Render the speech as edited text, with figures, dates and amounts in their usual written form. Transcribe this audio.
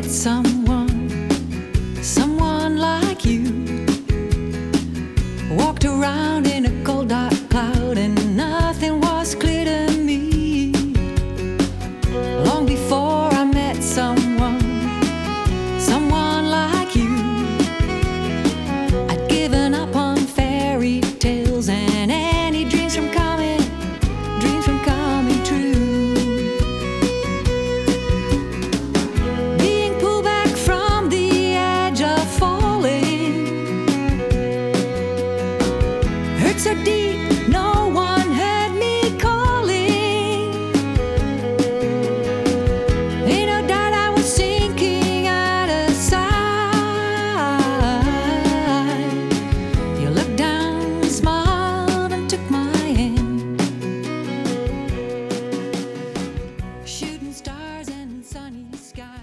someone like you. Walked around in a cold dark cloud and nothing was clear to me. Long before I met someone like you, I'd given up on fairy tales and any dreams from coming true. Being pulled back from the edge of falling hurt so deep, no one heard me calling. Ain't no doubt I was sinking out of sight. You looked down, smiled, and took my hand. Shooting stars and sunny skies.